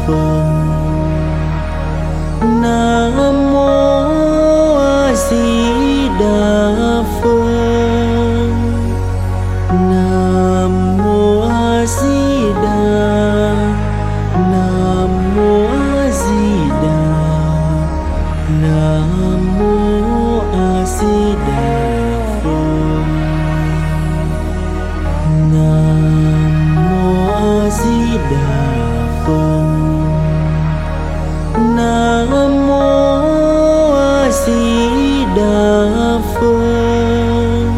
Phật. Nam mô A Di Đà Phật. Nam mô A Di Đà. Nam mô A Di Đà. Nam mô A Di Đà Phật. Nam mô A Di Đà Phật. Nam mô A Di Đà Phật.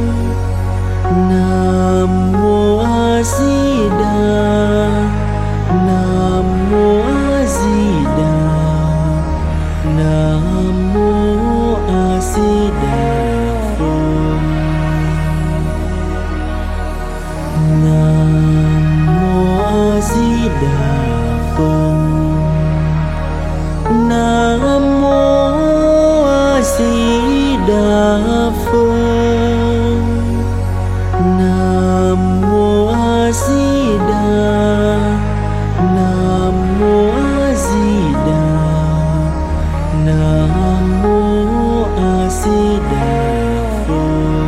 Nam mô A Di Đà. Nam mô A Di Đà. Nam mô A Di Đà Phật. Nam mô A Di Đà Phật. Nam mô A Di Đà Phật. Nam mô A Di Đà. Nam mô A Di Đà. Nam mô A Di Đà Phật.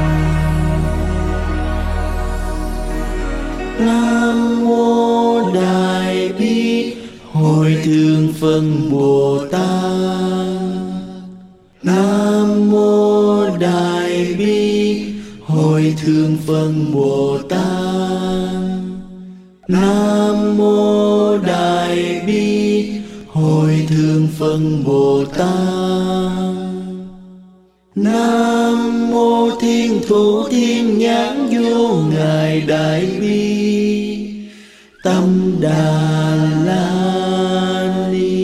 Nam mô Đại Bi Hội Thượng Phật Bồ Tát. Nam mô Đại Bi Hội Thượng Phật Bồ Tát. Nam mô Đại Bi Hội Thượng Phật Bồ Tát. Nam mô Thiên Thủ Thiên Nhãn Vô Ngài Đại Bi Tâm Đà La Ni.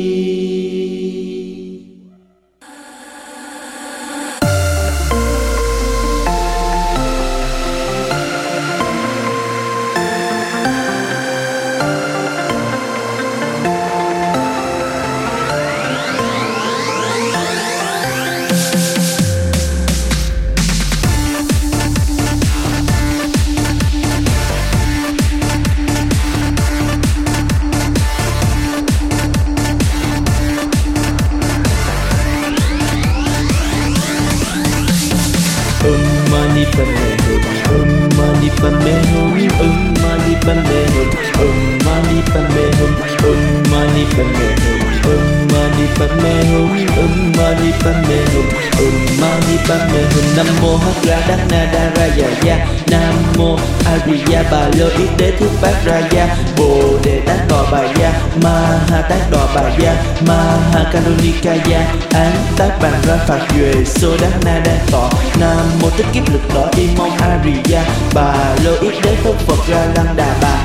Mani Padme Hum, Mani Padme Hum, Mani Padme Hum, Mani Padme Hum, Mani Padme Hum, Mani Padme Hum, Mani Padme Hum, Mani Padme Hum. Nam mô Hắc Ra Đắc Na Đa Ra Già Gia. Nam mô Ariya Bà Lô Yết Đế Thuyết Bát Ra Gia. Bồ Đề Tát Đò Bà Gia. Ma Ha Tát Đò Bà Gia. Ma Ha Karunika Gia. Án Tát Bàn Ra Phạt Duệ Sô Đắc Na Đa Tọ. Nam mô Tích Kiếp Lực Đỏ Y Mông Ariya Bà Lô Yết Đế Phật Phật Ra Lăng Đà Bà.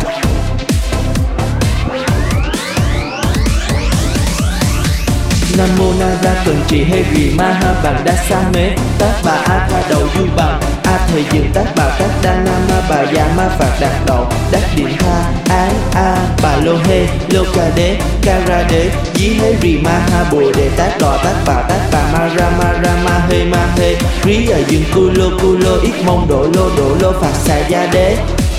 Nam mô Na Ra Cần Trì Hê Rì Ma Ha Bàn Đa Sa Mê Tát Bà A Tha Đầu Du Bằng. A Thầy Dừng Tát Bà Tát Đa Na Ma Bà Già Ma Phạt Đạt Đậu Đắc Điện Tha Ái A Bà Lô Hê Lô Ca Đế Ca Ra Đế Dí Hê Rì Ma Ha Bồ Đề Tát Đò Tát Bà Ma Ra Ma Hê Rí Ở Dừng Cu Lô Ít Mông Độ Lô Phạt Xà Gia Đế.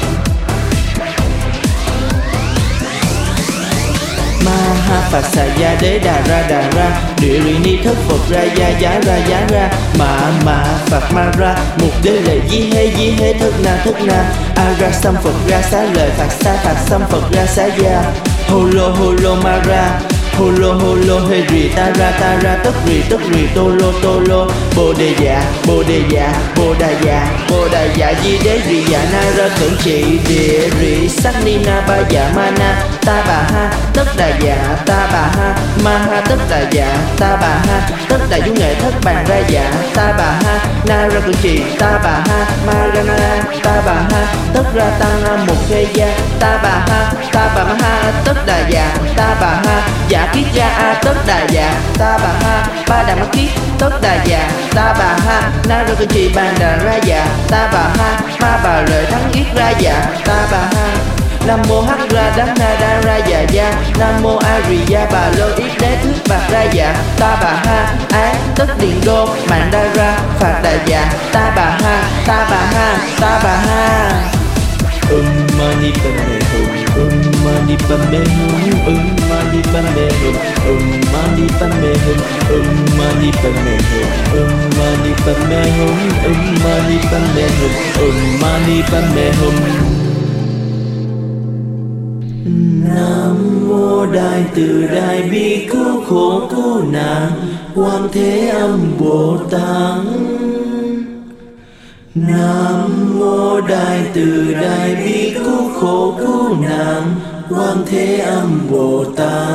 Ma Ha Phạt Xà Gia Đế Đà Ra Địa Rì Ni Thất Phật Ra Giá Ra Ma Phạt Ma Ra Mục Đế Lệ Di Hê Thất Na A Ra Xăm Phật Ra Xá Lợi Phạt Xăm Phật Ra Xá Gia. Hô Lô Ma Ra Hô Lô Hê Rì Ta Ra Tất Rì Tô Lô Bồ Đề Dạ Bồ Đà Dạ Di Đế Rì Dạ Na Ra Cẩn Trị Địa Rì Sắc Ni Na Ba Dạ Ma Na Ta Bà Ha Tất Đà Dạ Ta Bà Ha Ma Ha Tất Đà Dạ Ta Bà Ha Tất Đà Du Nghệ Thất Bàn Ra Dạ Ta Bà Ha Na Ra Cẩn Trị Ta Bà Ha Ma Ra Na Ta Bà Ha Tất Ra Tăng Ra Một Khê Gia Ta Bà Ha Ta Bà Ma Ha Tất Đà Dạ Ta Bà Ha Dạ Kiết Ra A Tất Đà Dạ Ta Bà Ha Ba Đà Ma Kiết Tất Đà Dạ Ta Bà Ha Na Ra Cẩn Trị Bàn Đà Ra Dạ Ta Bà Ha Ma Bà Lợi Thắng Yết Ra Dạ Ta Bà Ha. Nam mô Hắc Ra Đắc Na Đa Ra Già Gia. Nam mô Ariya Bà Lô Yết Đế Thuyết Bát Ra Dạ. Ta Bà Ha Ái Tất Điện Đô Mạng Đa Ra Phạt Đà Dạ. Ta Bà Ha Ta Bà Ha Ta Bà Ha. Mani Padme Hum, Mani Padme Hum, Mani mani padme hum, mani padme hum, mani padme hum, mani padme hum, mani padme hum, mani padme hum. Nam mô Đại Từ Đại Bi cứu khổ cứu nạn Quan Thế Âm Bồ Tát. Nam mô Đại Từ Đại Bi cứu khổ cứu nạn Quan Thế Âm Bồ Tát.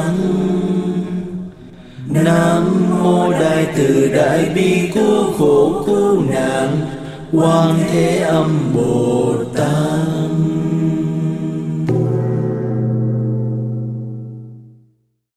Nam mô Đại Từ Đại Bi cứu khổ cứu nạn Quan Thế Âm Bồ Tát.